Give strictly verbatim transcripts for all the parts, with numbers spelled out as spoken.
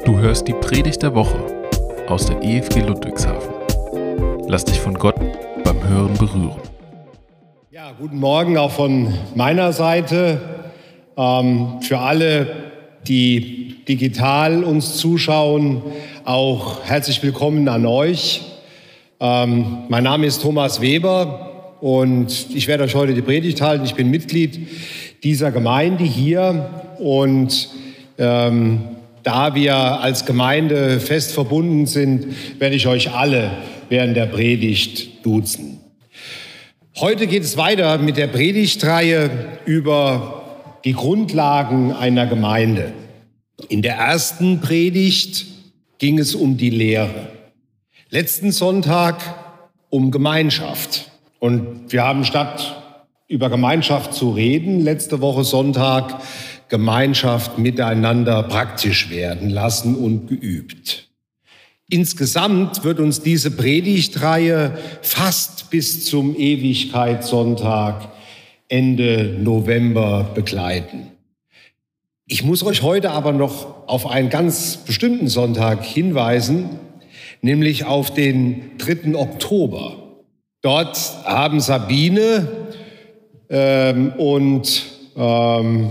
Du hörst die Predigt der Woche aus der E F G Ludwigshafen. Lass dich von Gott beim Hören berühren. Ja, guten Morgen auch von meiner Seite. Ähm, für alle, die digital uns zuschauen, auch herzlich willkommen an euch. Ähm, mein Name ist Thomas Weber und ich werde euch heute die Predigt halten. Ich bin Mitglied dieser Gemeinde hier und ähm, da wir als Gemeinde fest verbunden sind, werde ich euch alle während der Predigt duzen. Heute geht es weiter mit der Predigtreihe über die Grundlagen einer Gemeinde. In der ersten Predigt ging es um die Lehre. Letzten Sonntag um Gemeinschaft. Und wir haben statt über Gemeinschaft zu reden, letzte Woche Sonntag Gemeinschaft miteinander praktisch werden lassen und geübt. Insgesamt wird uns diese Predigtreihe fast bis zum Ewigkeitssonntag Ende November begleiten. Ich muss euch heute aber noch auf einen ganz bestimmten Sonntag hinweisen, nämlich auf den dritten Oktober. Dort haben Sabine ähm, und ähm,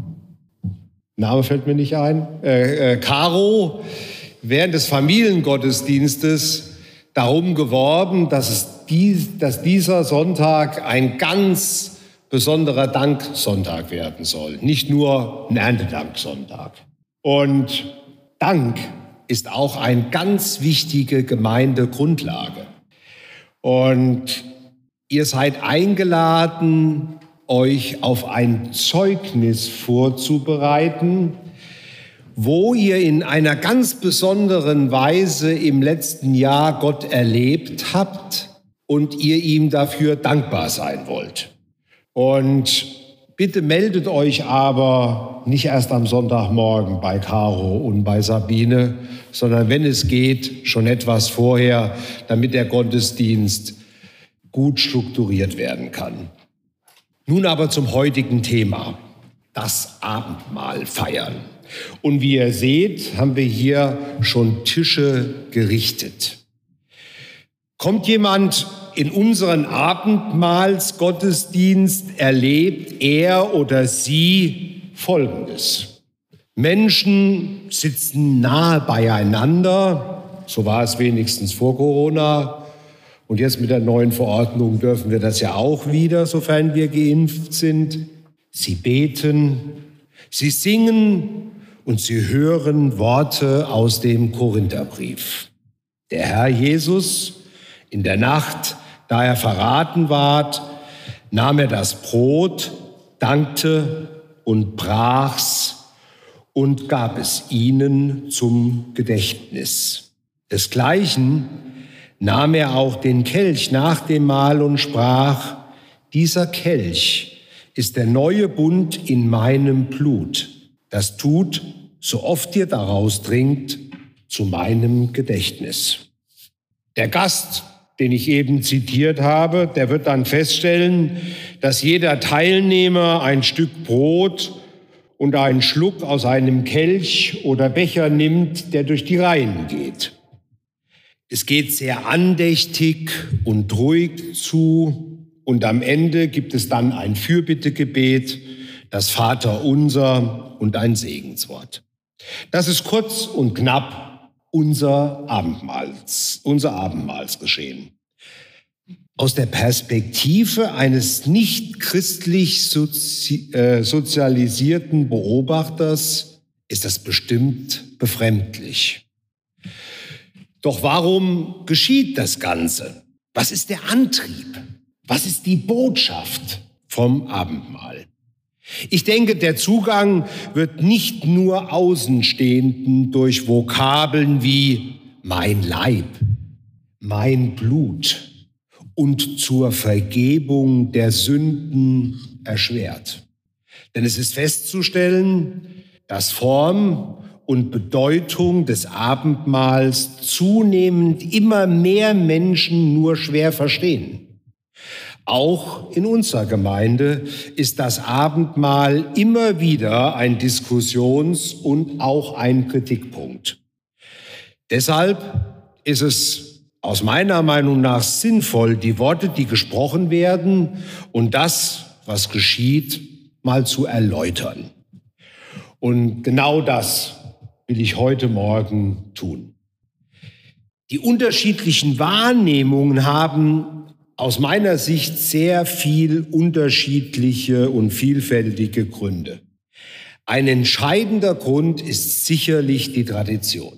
Name fällt mir nicht ein, äh, äh, Caro während des Familiengottesdienstes darum geworben, dass, es dies, dass dieser Sonntag ein ganz besonderer Danksonntag werden soll, nicht nur ein Erntedanksonntag. Und Dank ist auch eine ganz wichtige Gemeindegrundlage. Und ihr seid eingeladen, euch auf ein Zeugnis vorzubereiten, wo ihr in einer ganz besonderen Weise im letzten Jahr Gott erlebt habt und ihr ihm dafür dankbar sein wollt. Und bitte meldet euch aber nicht erst am Sonntagmorgen bei Caro und bei Sabine, sondern wenn es geht, schon etwas vorher, damit der Gottesdienst gut strukturiert werden kann. Nun aber zum heutigen Thema, das Abendmahl feiern. Und wie ihr seht, haben wir hier schon Tische gerichtet. Kommt jemand in unseren Abendmahlsgottesdienst, erlebt er oder sie Folgendes. Menschen sitzen nahe beieinander, so war es wenigstens vor Corona. Und jetzt mit der neuen Verordnung dürfen wir das ja auch wieder, sofern wir geimpft sind. Sie beten, sie singen und sie hören Worte aus dem Korintherbrief. Der Herr Jesus, in der Nacht, da er verraten ward, nahm er das Brot, dankte und brach's und gab es ihnen zum Gedächtnis. Desgleichen nahm er auch den Kelch nach dem Mahl und sprach, dieser Kelch ist der neue Bund in meinem Blut. Das tut, so oft ihr daraus trinkt, zu meinem Gedächtnis. Der Gast, den ich eben zitiert habe, der wird dann feststellen, dass jeder Teilnehmer ein Stück Brot und einen Schluck aus einem Kelch oder Becher nimmt, der durch die Reihen geht. Es geht sehr andächtig und ruhig zu und am Ende gibt es dann ein Fürbittegebet, das Vaterunser und ein Segenswort. Das ist kurz und knapp unser Abendmahls, unser Abendmahlsgeschehen. Aus der Perspektive eines nicht christlich sozi- äh, sozialisierten Beobachters ist das bestimmt befremdlich. Doch warum geschieht das Ganze? Was ist der Antrieb? Was ist die Botschaft vom Abendmahl? Ich denke, der Zugang wird nicht nur Außenstehenden durch Vokabeln wie mein Leib, mein Blut und zur Vergebung der Sünden erschwert. Denn es ist festzustellen, dass Form und Bedeutung des Abendmahls zunehmend immer mehr Menschen nur schwer verstehen. Auch in unserer Gemeinde ist das Abendmahl immer wieder ein Diskussions- und auch ein Kritikpunkt. Deshalb ist es aus meiner Meinung nach sinnvoll, die Worte, die gesprochen werden, und das, was geschieht, mal zu erläutern. Und genau das will ich heute Morgen tun. Die unterschiedlichen Wahrnehmungen haben aus meiner Sicht sehr viel unterschiedliche und vielfältige Gründe. Ein entscheidender Grund ist sicherlich die Tradition.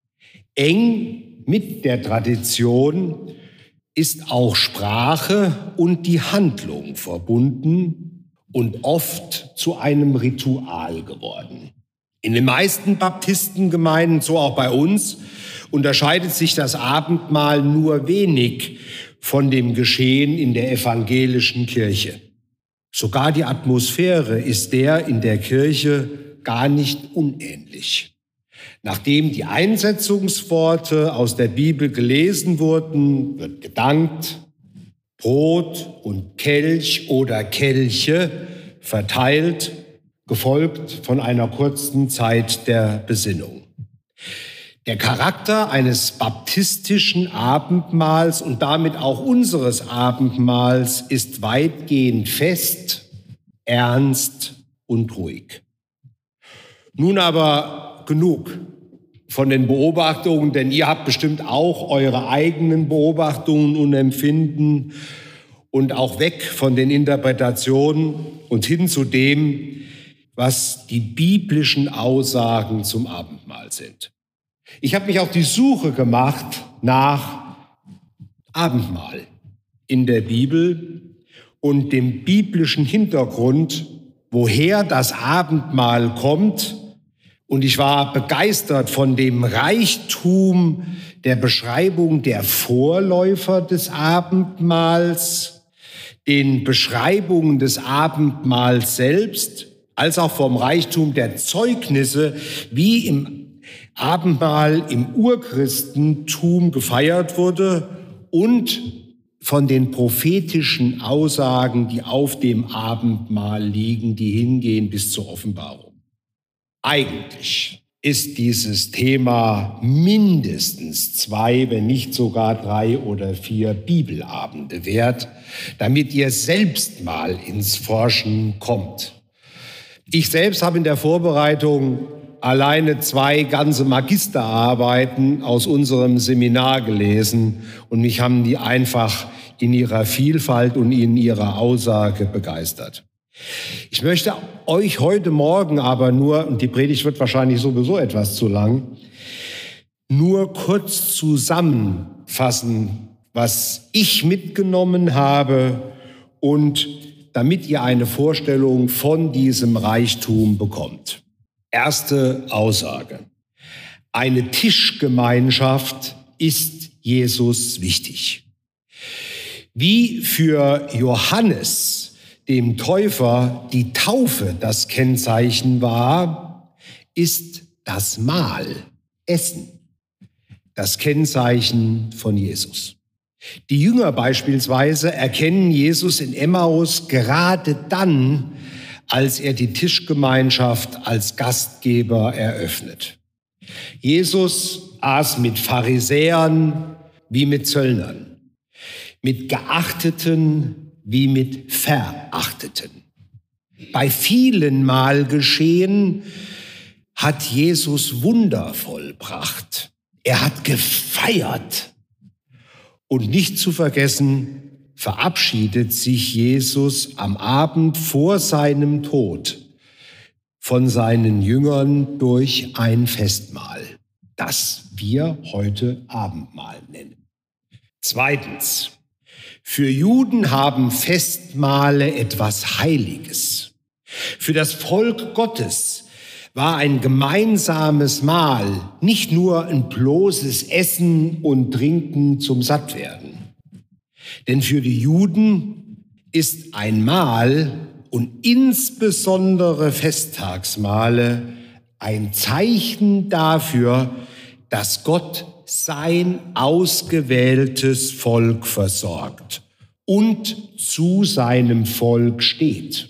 Eng mit der Tradition ist auch Sprache und die Handlung verbunden und oft zu einem Ritual geworden. In den meisten Baptistengemeinden, so auch bei uns, unterscheidet sich das Abendmahl nur wenig von dem Geschehen in der evangelischen Kirche. Sogar die Atmosphäre ist der in der Kirche gar nicht unähnlich. Nachdem die Einsetzungsworte aus der Bibel gelesen wurden, wird gedankt, Brot und Kelch oder Kelche verteilt, gefolgt von einer kurzen Zeit der Besinnung. Der Charakter eines baptistischen Abendmahls und damit auch unseres Abendmahls ist weitgehend fest, ernst und ruhig. Nun aber genug von den Beobachtungen, denn ihr habt bestimmt auch eure eigenen Beobachtungen und Empfinden, und auch weg von den Interpretationen und hin zu dem, was die biblischen Aussagen zum Abendmahl sind. Ich habe mich auf die Suche gemacht nach Abendmahl in der Bibel und dem biblischen Hintergrund, woher das Abendmahl kommt. Und ich war begeistert von dem Reichtum der Beschreibung der Vorläufer des Abendmahls, den Beschreibungen des Abendmahls selbst, als auch vom Reichtum der Zeugnisse, wie im Abendmahl im Urchristentum gefeiert wurde, und von den prophetischen Aussagen, die auf dem Abendmahl liegen, die hingehen bis zur Offenbarung. Eigentlich ist dieses Thema mindestens zwei, wenn nicht sogar drei oder vier Bibelabende wert, damit ihr selbst mal ins Forschen kommt. Ich selbst habe in der Vorbereitung alleine zwei ganze Magisterarbeiten aus unserem Seminar gelesen, und mich haben die einfach in ihrer Vielfalt und in ihrer Aussage begeistert. Ich möchte euch heute Morgen aber nur, und die Predigt wird wahrscheinlich sowieso etwas zu lang, nur kurz zusammenfassen, was ich mitgenommen habe, und damit ihr eine Vorstellung von diesem Reichtum bekommt. Erste Aussage. Eine Tischgemeinschaft ist Jesus wichtig. Wie für Johannes, dem Täufer, die Taufe das Kennzeichen war, ist das Mahl, Essen, das Kennzeichen von Jesus. Die Jünger beispielsweise erkennen Jesus in Emmaus gerade dann, als er die Tischgemeinschaft als Gastgeber eröffnet. Jesus aß mit Pharisäern wie mit Zöllnern, mit Geachteten wie mit Verachteten. Bei vielen Mal geschehen hat Jesus Wunder vollbracht. Er hat gefeiert. Und nicht zu vergessen, verabschiedet sich Jesus am Abend vor seinem Tod von seinen Jüngern durch ein Festmahl, das wir heute Abendmahl nennen. Zweitens, für Juden haben Festmahle etwas Heiliges. Für das Volk Gottes war ein gemeinsames Mahl nicht nur ein bloßes Essen und Trinken zum Sattwerden. Denn für die Juden ist ein Mahl und insbesondere Festtagsmahle ein Zeichen dafür, dass Gott sein ausgewähltes Volk versorgt und zu seinem Volk steht.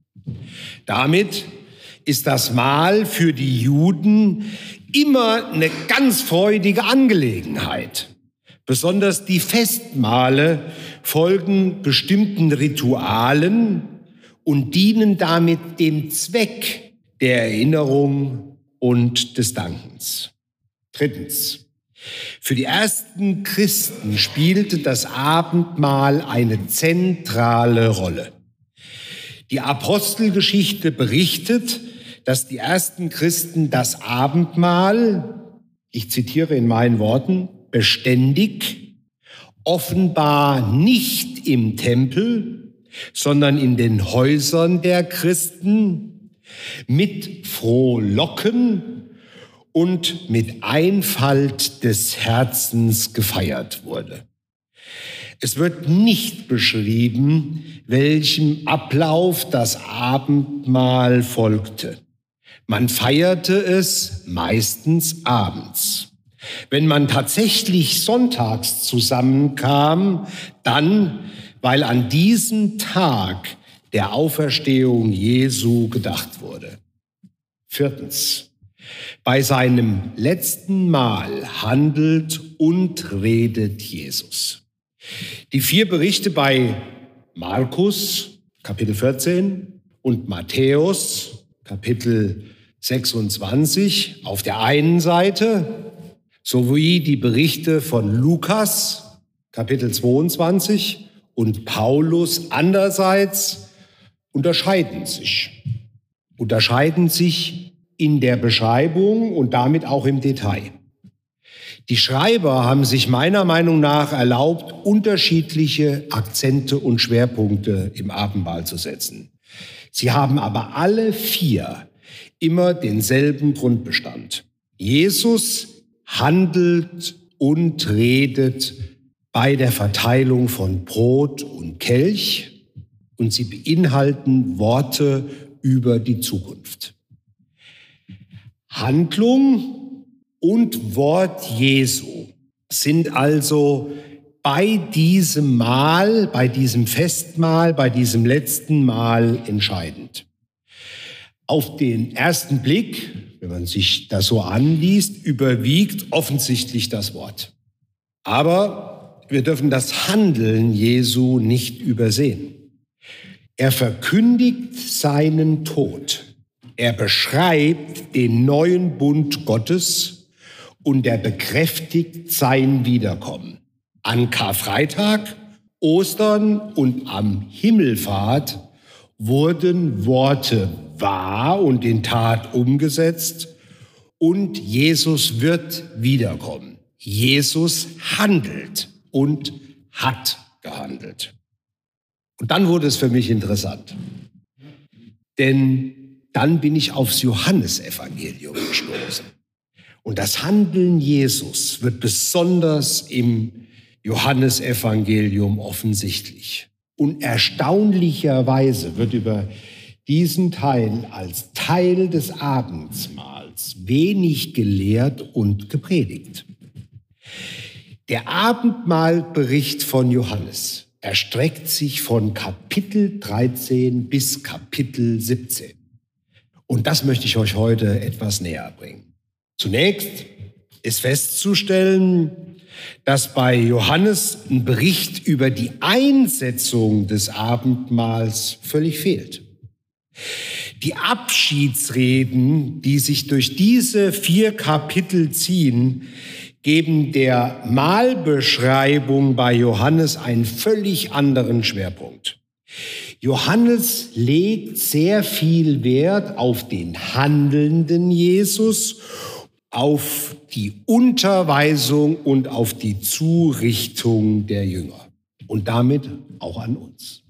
Damit ist das Mahl für die Juden immer eine ganz freudige Angelegenheit. Besonders die Festmahle folgen bestimmten Ritualen und dienen damit dem Zweck der Erinnerung und des Dankens. Drittens. Für die ersten Christen spielte das Abendmahl eine zentrale Rolle. Die Apostelgeschichte berichtet, dass die ersten Christen das Abendmahl, ich zitiere in meinen Worten, beständig, offenbar nicht im Tempel, sondern in den Häusern der Christen, mit Frohlocken und mit Einfalt des Herzens gefeiert wurde. Es wird nicht beschrieben, welchem Ablauf das Abendmahl folgte. Man feierte es meistens abends. Wenn man tatsächlich sonntags zusammenkam, dann, weil an diesem Tag der Auferstehung Jesu gedacht wurde. Viertens. Bei seinem letzten Mahl handelt und redet Jesus. Die vier Berichte bei Markus, Kapitel vierzehn, und Matthäus, Kapitel sechsundzwanzig, auf der einen Seite, sowie die Berichte von Lukas, Kapitel zweiundzwanzig, und Paulus andererseits, unterscheiden sich. Unterscheiden sich in der Beschreibung und damit auch im Detail. Die Schreiber haben sich meiner Meinung nach erlaubt, unterschiedliche Akzente und Schwerpunkte im Abendmahl zu setzen. Sie haben aber alle vier immer denselben Grundbestand. Jesus handelt und redet bei der Verteilung von Brot und Kelch und sie beinhalten Worte über die Zukunft. Handlung und Wort Jesu sind also bei diesem Mahl, bei diesem Festmahl, bei diesem letzten Mahl entscheidend. Auf den ersten Blick, wenn man sich das so anliest, überwiegt offensichtlich das Wort. Aber wir dürfen das Handeln Jesu nicht übersehen. Er verkündigt seinen Tod. Er beschreibt den neuen Bund Gottes und er bekräftigt sein Wiederkommen. An Karfreitag, Ostern und am Himmelfahrt wurden Worte wahr und in Tat umgesetzt und Jesus wird wiederkommen. Jesus handelt und hat gehandelt. Und dann wurde es für mich interessant, denn dann bin ich aufs Johannesevangelium gestoßen. Und das Handeln Jesus wird besonders im Johannesevangelium offensichtlich. Und erstaunlicherweise wird über diesen Teil als Teil des Abendmahls wenig gelehrt und gepredigt. Der Abendmahlbericht von Johannes erstreckt sich von Kapitel dreizehn bis Kapitel siebzehn. Und das möchte ich euch heute etwas näher bringen. Zunächst ist festzustellen, dass bei Johannes ein Bericht über die Einsetzung des Abendmahls völlig fehlt. Die Abschiedsreden, die sich durch diese vier Kapitel ziehen, geben der Mahlbeschreibung bei Johannes einen völlig anderen Schwerpunkt. Johannes legt sehr viel Wert auf den handelnden Jesus, auf die Unterweisung und auf die Zurichtung der Jünger und damit auch an uns.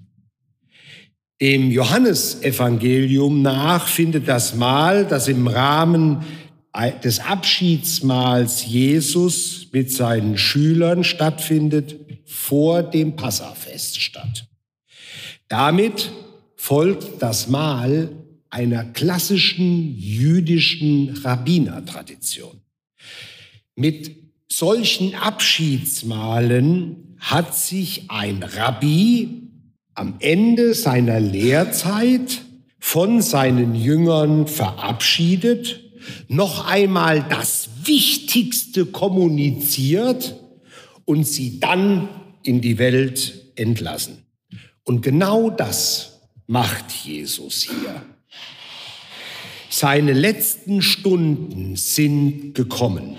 Dem Johannesevangelium nach findet das Mahl, das im Rahmen des Abschiedsmahls Jesus mit seinen Schülern stattfindet, vor dem Passafest statt. Damit folgt das Mahl einer klassischen jüdischen Rabbinertradition. Mit solchen Abschiedsmahlen hat sich ein Rabbi am Ende seiner Lehrzeit von seinen Jüngern verabschiedet, noch einmal das Wichtigste kommuniziert und sie dann in die Welt entlassen. Und genau das macht Jesus hier. Seine letzten Stunden sind gekommen.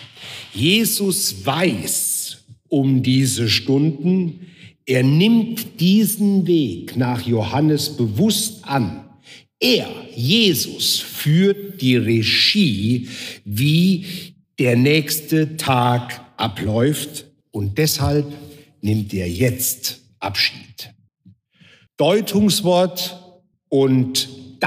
Jesus weiß um diese Stunden. Er nimmt diesen Weg nach Johannes bewusst an. Er, Jesus, führt die Regie, wie der nächste Tag abläuft. Und deshalb nimmt er jetzt Abschied. Deutungswort und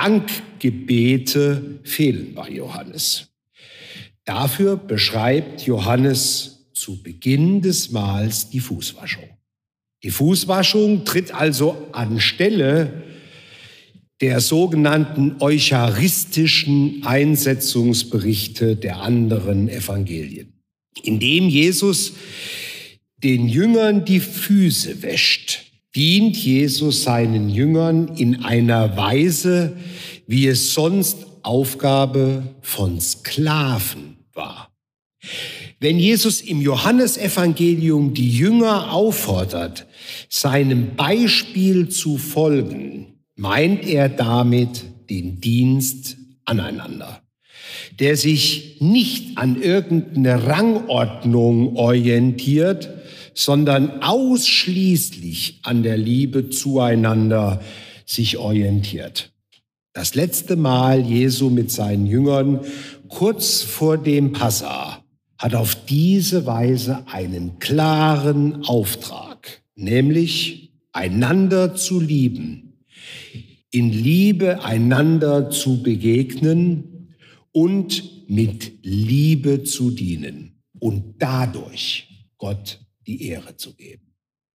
Dankgebete fehlen bei Johannes. Dafür beschreibt Johannes zu Beginn des Mahls die Fußwaschung. Die Fußwaschung tritt also anstelle der sogenannten eucharistischen Einsetzungsberichte der anderen Evangelien, indem Jesus den Jüngern die Füße wäscht, dient Jesus seinen Jüngern in einer Weise, wie es sonst Aufgabe von Sklaven war. Wenn Jesus im Johannesevangelium die Jünger auffordert, seinem Beispiel zu folgen, meint er damit den Dienst aneinander, der sich nicht an irgendeine Rangordnung orientiert, sondern ausschließlich an der Liebe zueinander sich orientiert. Das letzte Mal Jesu mit seinen Jüngern kurz vor dem Passa hat auf diese Weise einen klaren Auftrag, nämlich einander zu lieben, in Liebe einander zu begegnen und mit Liebe zu dienen und dadurch Gott die Ehre zu geben.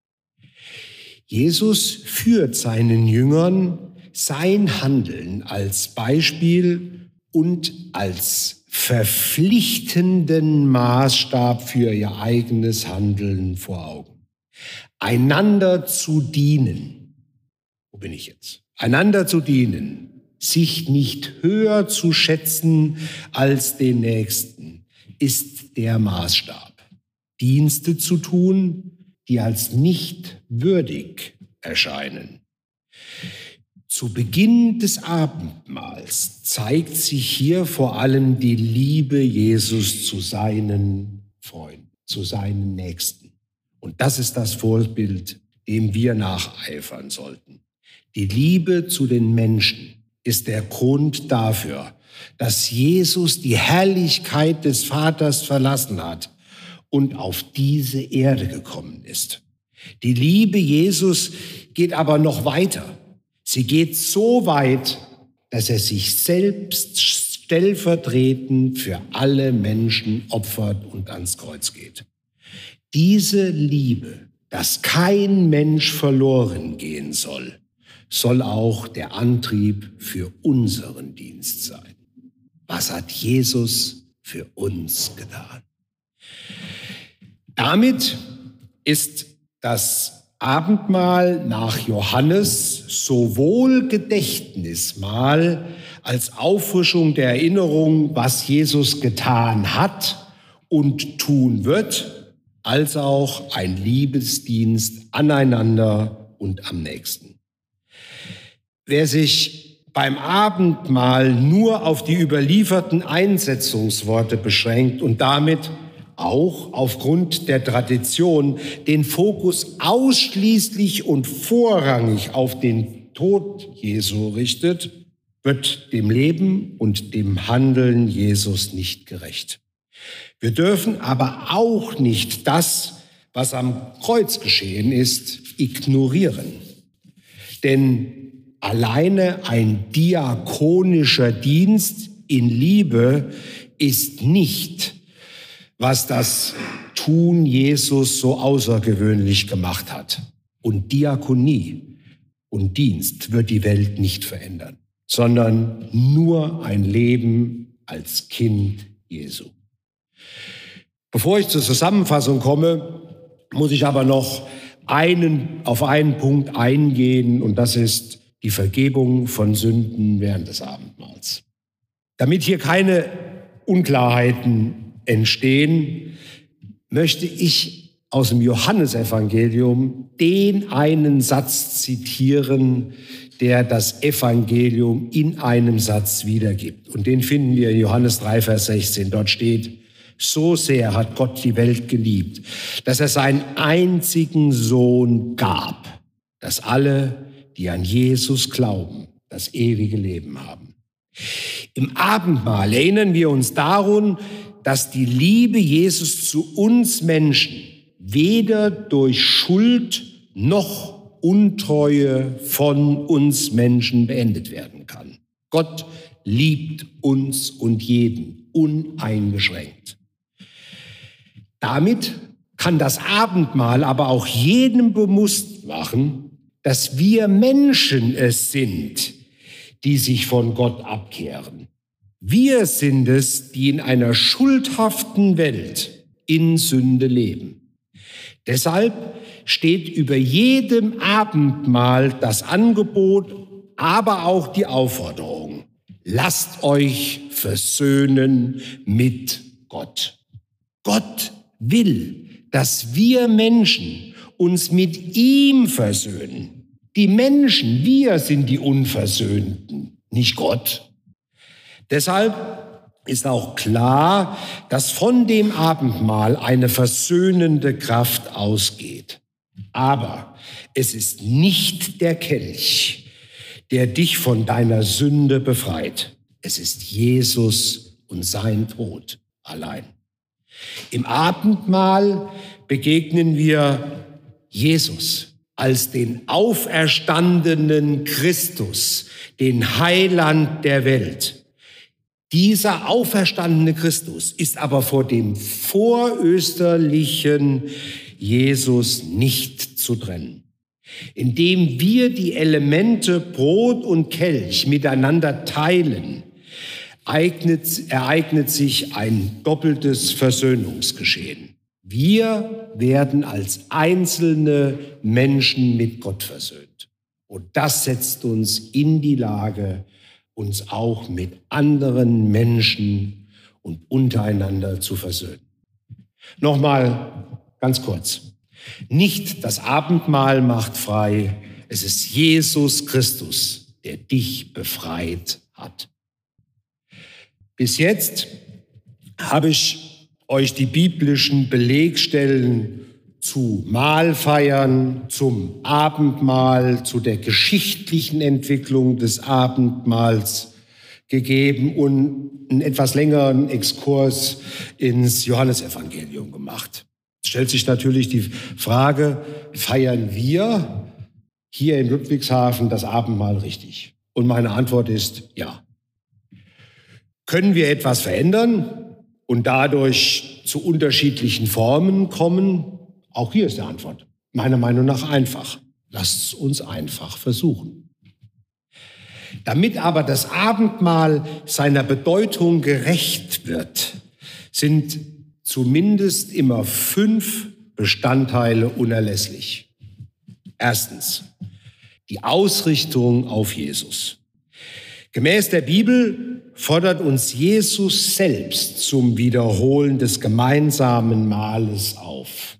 Jesus führt seinen Jüngern sein Handeln als Beispiel und als verpflichtenden Maßstab für ihr eigenes Handeln vor Augen. Einander zu dienen. Wo bin ich jetzt? Einander zu dienen, sich nicht höher zu schätzen als den Nächsten, ist der Maßstab. Dienste zu tun, die als nicht würdig erscheinen. Zu Beginn des Abendmahls zeigt sich hier vor allem die Liebe Jesus zu seinen Freunden, zu seinen Nächsten. Und das ist das Vorbild, dem wir nacheifern sollten. Die Liebe zu den Menschen ist der Grund dafür, dass Jesus die Herrlichkeit des Vaters verlassen hat und auf diese Erde gekommen ist. Die Liebe Jesus geht aber noch weiter. Sie geht so weit, dass er sich selbst stellvertretend für alle Menschen opfert und ans Kreuz geht. Diese Liebe, dass kein Mensch verloren gehen soll, soll auch der Antrieb für unseren Dienst sein. Was hat Jesus für uns getan? Damit ist das Abendmahl nach Johannes sowohl Gedächtnismahl als Auffrischung der Erinnerung, was Jesus getan hat und tun wird, als auch ein Liebesdienst aneinander und am nächsten. Wer sich beim Abendmahl nur auf die überlieferten Einsetzungsworte beschränkt und damit auch aufgrund der Tradition den Fokus ausschließlich und vorrangig auf den Tod Jesu richtet, wird dem Leben und dem Handeln Jesus nicht gerecht. Wir dürfen aber auch nicht das, was am Kreuz geschehen ist, ignorieren. Denn alleine ein diakonischer Dienst in Liebe ist nicht, was das Tun Jesus so außergewöhnlich gemacht hat. Und Diakonie und Dienst wird die Welt nicht verändern, sondern nur ein Leben als Kind Jesu. Bevor ich zur Zusammenfassung komme, muss ich aber noch einen, auf einen Punkt eingehen, und das ist die Vergebung von Sünden während des Abendmahls. Damit hier keine Unklarheiten entstehen, möchte ich aus dem Johannesevangelium den einen Satz zitieren, der das Evangelium in einem Satz wiedergibt. Und den finden wir in Johannes drei, Vers sechzehn. Dort steht: So sehr hat Gott die Welt geliebt, dass er seinen einzigen Sohn gab, dass alle, die an Jesus glauben, das ewige Leben haben. Im Abendmahl erinnern wir uns daran, dass die Liebe Jesus zu uns Menschen weder durch Schuld noch Untreue von uns Menschen beendet werden kann. Gott liebt uns und jeden uneingeschränkt. Damit kann das Abendmahl aber auch jedem bewusst machen, dass wir Menschen es sind, die sich von Gott abkehren. Wir sind es, die in einer schuldhaften Welt in Sünde leben. Deshalb steht über jedem Abendmahl das Angebot, aber auch die Aufforderung: Lasst euch versöhnen mit Gott. Gott will, dass wir Menschen uns mit ihm versöhnen. Die Menschen, wir sind die Unversöhnten, nicht Gott. Deshalb ist auch klar, dass von dem Abendmahl eine versöhnende Kraft ausgeht. Aber es ist nicht der Kelch, der dich von deiner Sünde befreit. Es ist Jesus und sein Tod allein. Im Abendmahl begegnen wir Jesus als den auferstandenen Christus, den Heiland der Welt. Dieser auferstandene Christus ist aber vor dem vorösterlichen Jesus nicht zu trennen. Indem wir die Elemente Brot und Kelch miteinander teilen, eignet, ereignet sich ein doppeltes Versöhnungsgeschehen. Wir werden als einzelne Menschen mit Gott versöhnt. Und das setzt uns in die Lage, uns auch mit anderen Menschen und untereinander zu versöhnen. Nochmal ganz kurz. Nicht das Abendmahl macht frei, es ist Jesus Christus, der dich befreit hat. Bis jetzt habe ich euch die biblischen Belegstellen zu Mahlfeiern, zum Abendmahl, zu der geschichtlichen Entwicklung des Abendmahls gegeben und einen etwas längeren Exkurs ins Johannesevangelium gemacht. Es stellt sich natürlich die Frage, feiern wir hier in Ludwigshafen das Abendmahl richtig? Und meine Antwort ist ja. Können wir etwas verändern und dadurch zu unterschiedlichen Formen kommen? Auch hier ist die Antwort meiner Meinung nach einfach. Lasst es uns einfach versuchen. Damit aber das Abendmahl seiner Bedeutung gerecht wird, sind zumindest immer fünf Bestandteile unerlässlich. Erstens, die Ausrichtung auf Jesus. Gemäß der Bibel fordert uns Jesus selbst zum Wiederholen des gemeinsamen Mahles auf.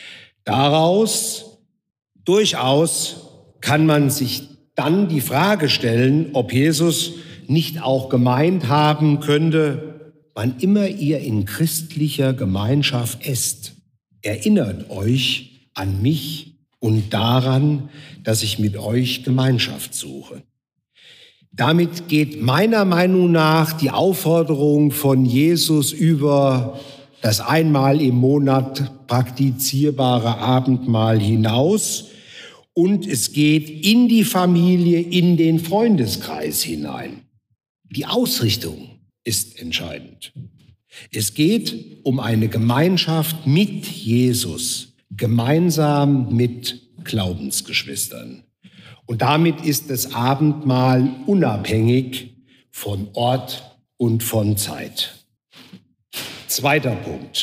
Daraus, durchaus, kann man sich dann die Frage stellen, ob Jesus nicht auch gemeint haben könnte: Wann immer ihr in christlicher Gemeinschaft esst, erinnert euch an mich und daran, dass ich mit euch Gemeinschaft suche. Damit geht meiner Meinung nach die Aufforderung von Jesus über das einmal im Monat praktizierbare Abendmahl hinaus und es geht in die Familie, in den Freundeskreis hinein. Die Ausrichtung ist entscheidend. Es geht um eine Gemeinschaft mit Jesus, gemeinsam mit Glaubensgeschwistern. Und damit ist das Abendmahl unabhängig von Ort und von Zeit. Zweiter Punkt.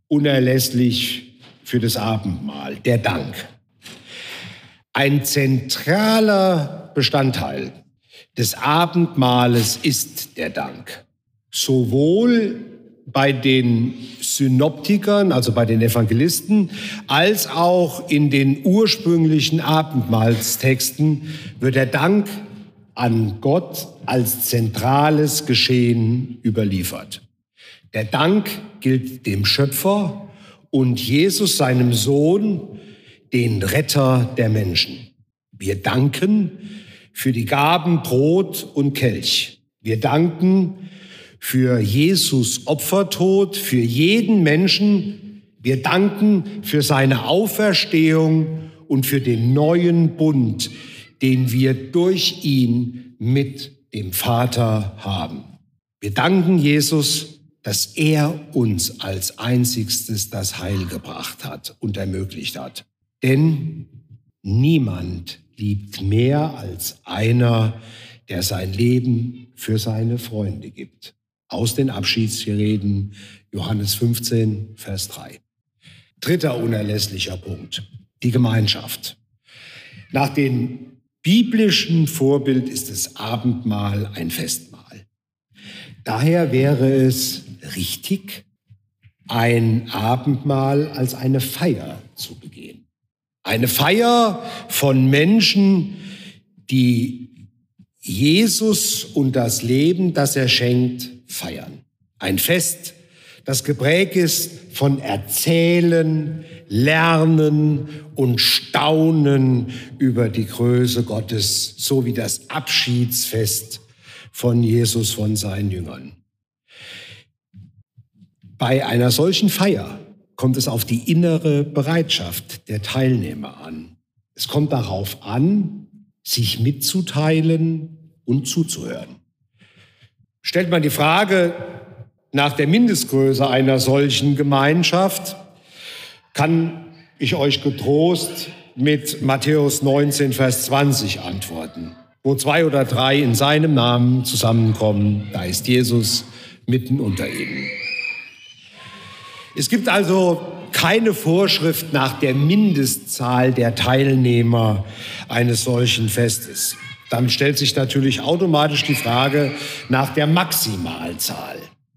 unerlässlich für das Abendmahl, der Dank. Ein zentraler Bestandteil des Abendmahles ist der Dank. Sowohl bei den Synoptikern, also bei den Evangelisten, als auch in den ursprünglichen Abendmahlstexten wird der Dank an Gott als zentrales Geschehen überliefert. Der Dank gilt dem Schöpfer und Jesus, seinem Sohn, den Retter der Menschen. Wir danken für die Gaben Brot und Kelch. Wir danken für Jesus Opfertod, für jeden Menschen. Wir danken für seine Auferstehung und für den neuen Bund, den wir durch ihn mit dem Vater haben. Wir danken Jesus, dass er uns als einzigstes das Heil gebracht hat und ermöglicht hat. Denn niemand liebt mehr als einer, der sein Leben für seine Freunde gibt. Aus den Abschiedsreden, Johannes fünfzehn, Vers drei. Dritter unerlässlicher Punkt, die Gemeinschaft. Nach dem biblischen Vorbild ist das Abendmahl ein Festmahl. Daher wäre es richtig, ein Abendmahl als eine Feier zu begehen. Eine Feier von Menschen, die Jesus und das Leben, das er schenkt, feiern. Ein Fest, das geprägt ist von Erzählen, Lernen und Staunen über die Größe Gottes, so wie das Abschiedsfest von Jesus von seinen Jüngern. Bei einer solchen Feier kommt es auf die innere Bereitschaft der Teilnehmer an. Es kommt darauf an, sich mitzuteilen und zuzuhören. Stellt man die Frage nach der Mindestgröße einer solchen Gemeinschaft, kann ich euch getrost mit Matthäus neunzehn, Vers zwanzig antworten. Wo zwei oder drei in seinem Namen zusammenkommen, da ist Jesus mitten unter ihnen. Es gibt also keine Vorschrift nach der Mindestzahl der Teilnehmer eines solchen Festes. Damit stellt sich natürlich automatisch die Frage nach der Maximalzahl.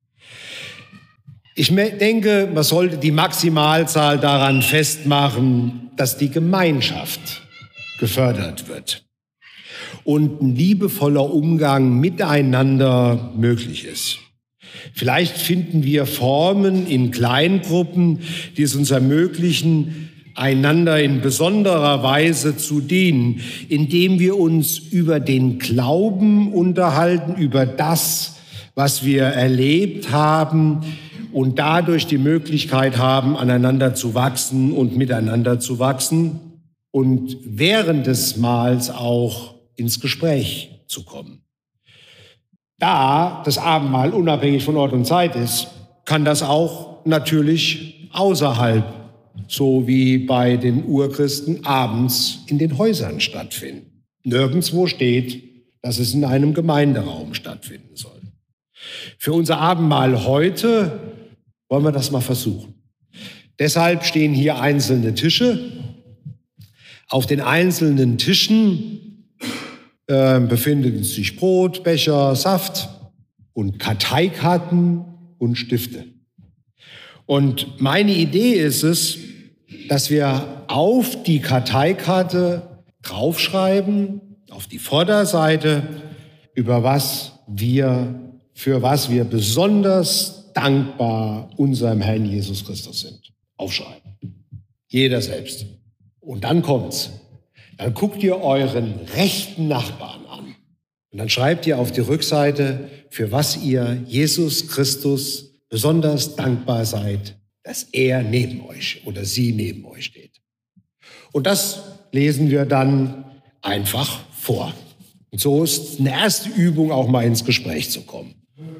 Ich denke, man sollte die Maximalzahl daran festmachen, dass die Gemeinschaft gefördert wird und ein liebevoller Umgang miteinander möglich ist. Vielleicht finden wir Formen in Kleingruppen, die es uns ermöglichen, einander in besonderer Weise zu dienen, indem wir uns über den Glauben unterhalten, über das, was wir erlebt haben und dadurch die Möglichkeit haben, aneinander zu wachsen und miteinander zu wachsen und während des Mahls auch ins Gespräch zu kommen. Da das Abendmahl unabhängig von Ort und Zeit ist, kann das auch natürlich außerhalb, so wie bei den Urchristen, abends in den Häusern stattfinden. Nirgendwo steht, dass es in einem Gemeinderaum stattfinden soll. Für unser Abendmahl heute wollen wir das mal versuchen. Deshalb stehen hier einzelne Tische. Auf den einzelnen Tischen äh, befinden sich Brot, Becher, Saft und Karteikarten und Stifte. Und meine Idee ist es, dass wir auf die Karteikarte draufschreiben, auf die Vorderseite, über was wir, für was wir besonders dankbar unserem Herrn Jesus Christus sind. Aufschreiben. Jeder selbst. Und dann kommt's. Dann guckt ihr euren rechten Nachbarn an. Und dann schreibt ihr auf die Rückseite, für was ihr Jesus Christus besonders dankbar seid, dass er neben euch oder sie neben euch steht. Und das lesen wir dann einfach vor. Und so ist eine erste Übung, auch mal ins Gespräch zu kommen.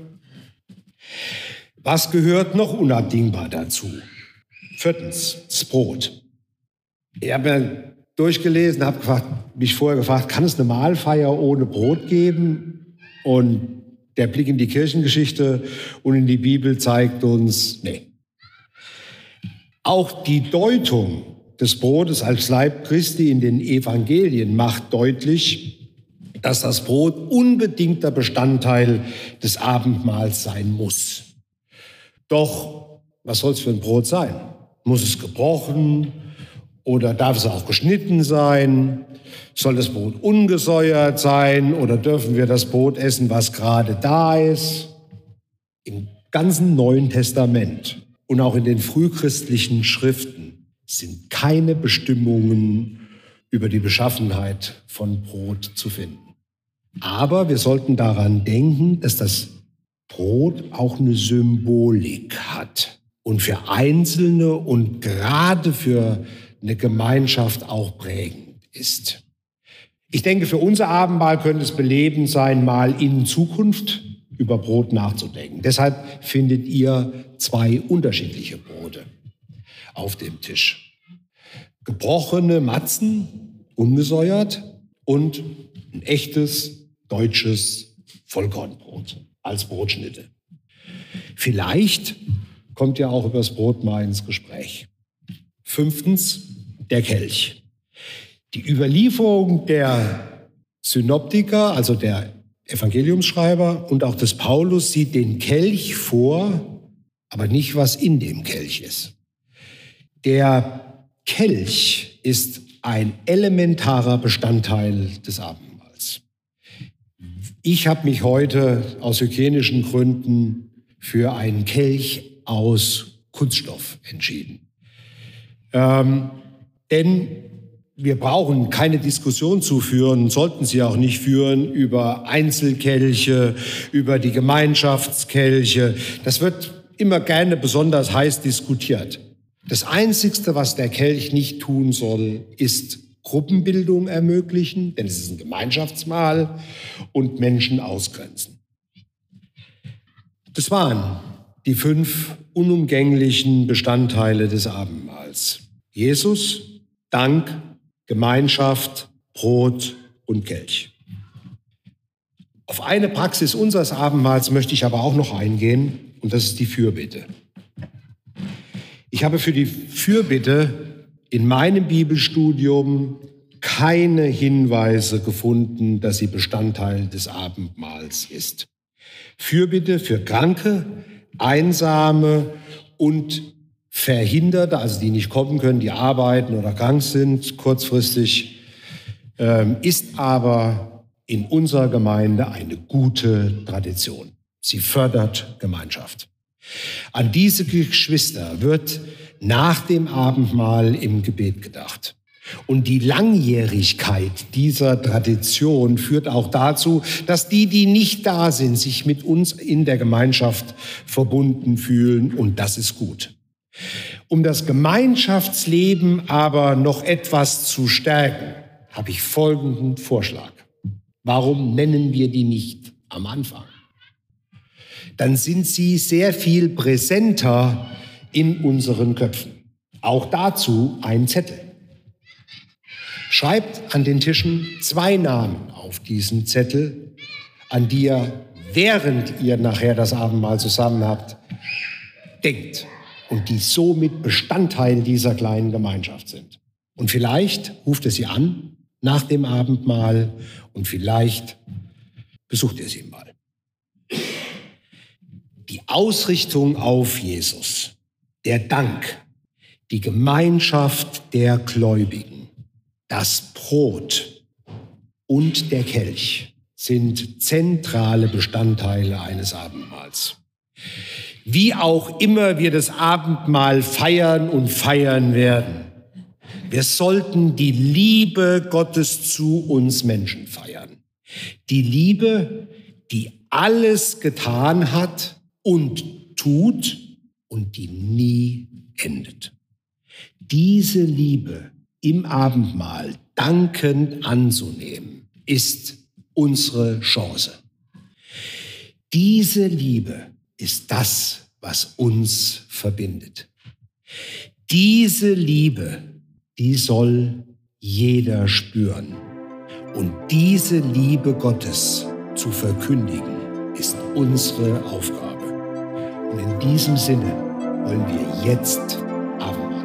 Was gehört noch unabdingbar dazu? Viertens, das Brot. Ich habe mir durchgelesen, habe gefragt, mich vorher gefragt, kann es eine Mahlfeier ohne Brot geben? Und der Blick in die Kirchengeschichte und in die Bibel zeigt uns, nee. Auch die Deutung des Brotes als Leib Christi in den Evangelien macht deutlich, dass das Brot unbedingter Bestandteil des Abendmahls sein muss. Doch was soll es für ein Brot sein? Muss es gebrochen oder darf es auch geschnitten sein? Soll das Brot ungesäuert sein oder dürfen wir das Brot essen, was gerade da ist? Im ganzen Neuen Testament und auch in den frühchristlichen Schriften sind keine Bestimmungen über die Beschaffenheit von Brot zu finden. Aber wir sollten daran denken, dass das Brot auch eine Symbolik hat und für Einzelne und gerade für eine Gemeinschaft auch prägend ist. Ich denke, für unser Abendmahl könnte es belebend sein, mal in Zukunft über Brot nachzudenken. Deshalb findet ihr zwei unterschiedliche Brote auf dem Tisch. Gebrochene Matzen, ungesäuert, und ein echtes deutsches Vollkornbrot als Brotschnitte. Vielleicht kommt ihr auch über das Brot mal ins Gespräch. Fünftens, der Kelch. Die Überlieferung der Synoptiker, also der Evangeliumsschreiber und auch des Paulus, sieht den Kelch vor, aber nicht, was in dem Kelch ist. Der Kelch ist ein elementarer Bestandteil des Abendmahls. Ich habe mich heute aus hygienischen Gründen für einen Kelch aus Kunststoff entschieden. Ähm, denn wir brauchen keine Diskussion zu führen, sollten sie auch nicht führen, über Einzelkelche, über die Gemeinschaftskelche. Das wird immer gerne besonders heiß diskutiert. Das Einzigste, was der Kelch nicht tun soll, ist Gruppenbildung ermöglichen, denn es ist ein Gemeinschaftsmahl, und Menschen ausgrenzen. Das waren die fünf unumgänglichen Bestandteile des Abendmahls. Jesus, Dank, Gemeinschaft, Brot und Kelch. Auf eine Praxis unseres Abendmahls möchte ich aber auch noch eingehen, und das ist die Fürbitte. Ich habe für die Fürbitte in meinem Bibelstudium keine Hinweise gefunden, dass sie Bestandteil des Abendmahls ist. Fürbitte für Kranke, Einsame und Verhinderte, also die nicht kommen können, die arbeiten oder krank sind kurzfristig, ähm, ist aber in unserer Gemeinde eine gute Tradition. Sie fördert Gemeinschaft. An diese Geschwister wird nach dem Abendmahl im Gebet gedacht. Und die Langjährigkeit dieser Tradition führt auch dazu, dass die, die nicht da sind, sich mit uns in der Gemeinschaft verbunden fühlen, und das ist gut. Um das Gemeinschaftsleben aber noch etwas zu stärken, habe ich folgenden Vorschlag. Warum nennen wir die nicht am Anfang? Dann sind sie sehr viel präsenter in unseren Köpfen. Auch dazu ein Zettel. Schreibt an den Tischen zwei Namen auf diesen Zettel, an die ihr, während ihr nachher das Abendmahl zusammen habt, denkt und die somit Bestandteil dieser kleinen Gemeinschaft sind. Und vielleicht ruft ihr sie an nach dem Abendmahl und vielleicht besucht ihr sie mal. Die Ausrichtung auf Jesus, der Dank, die Gemeinschaft der Gläubigen, das Brot und der Kelch sind zentrale Bestandteile eines Abendmahls. Wie auch immer wir das Abendmahl feiern und feiern werden, wir sollten die Liebe Gottes zu uns Menschen feiern. Die Liebe, die alles getan hat und tut und die nie endet. Diese Liebe im Abendmahl dankend anzunehmen, ist unsere Chance. Diese Liebe ist das, was uns verbindet. Diese Liebe, die soll jeder spüren. Und diese Liebe Gottes zu verkündigen, ist unsere Aufgabe. Und in diesem Sinne wollen wir jetzt Abendmahl.